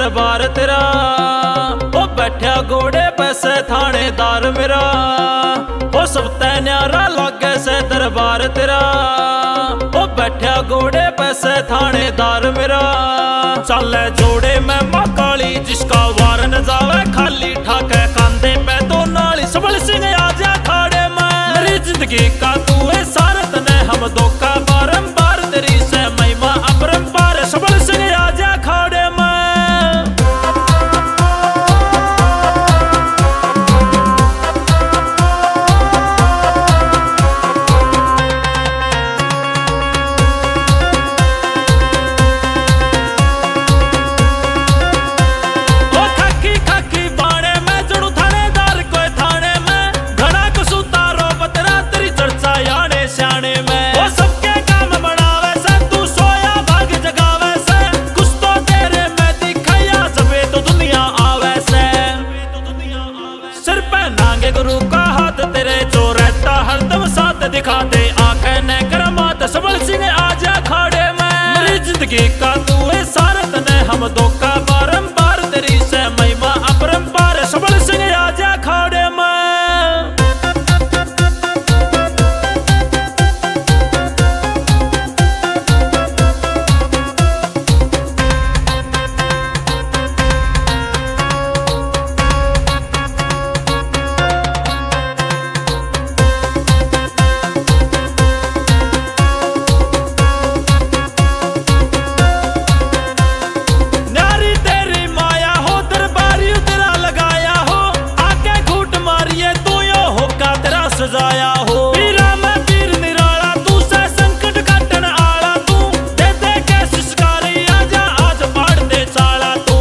दरबार तेरा। ओ बैठा घोड़े पैसे थानेदार मेरा, ओ सब तै न्यारा लागे से दरबार तेरा। ओ बैठा घोड़े पैसे थानेदार मेरा, चले जोड़े में मां काली जिसका वार न जावे खाली, ठाके कांधे पे दो नाली सबल सिंह आजा खाड़े में। मेरी जिंदगी का तू है सारत ने हम दो का बारंबार, तेरी से महिमा अपरंपार सबल सिंह आजा खाड़े में। गुरु का हाथ तेरे जो रहता हरदम साथ दिखा दे, आंखें न करमात सबल सिंह आजा खाड़े में। मेरी जिंदगी का तू है सारत ने हम दो का बारंबार, तेरी से महिमा अपरंपार सबल सिंह आजा खाड़े में। सजाया हो पीरा में पीर निराला, तू से संकट काटन आला, तू दे दे के शिशकारी आजा आज बाढ़ दे चाला तू।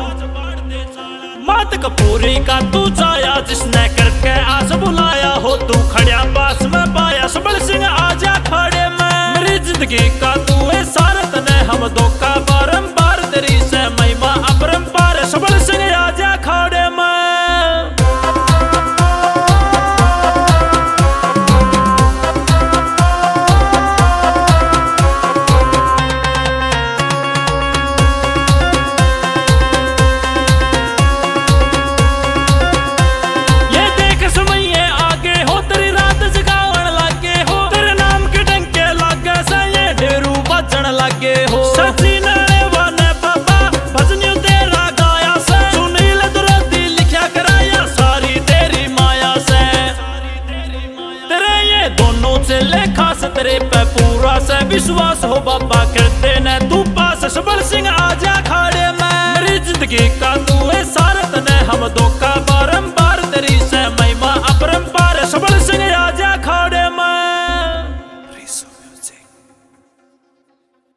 मात कपूरी का तू चाया जिसने करके आस बुलाया हो, तू खड़िया पास में पाया सबल सिंह आजा खाड़े में। मेरी जिंदगी का तू है सारत ने हम दो का बारंबार, तेरी से महिमा अपरंपार सबल सिंह आजा खाड़े में। लागे हो सची नड़ेवाने बाबा भजनियों तेरा गाया से, सुनील दुरदी लिखा कराया सारी तेरी माया से। तेरे ये दोनों चेले खास तेरे पे पूरा से विश्वास हो बाबा, करते न तू पास सबल सिंह आजा खाड़े में। मेरी जिंदगी का तू है सारत ने हम दो का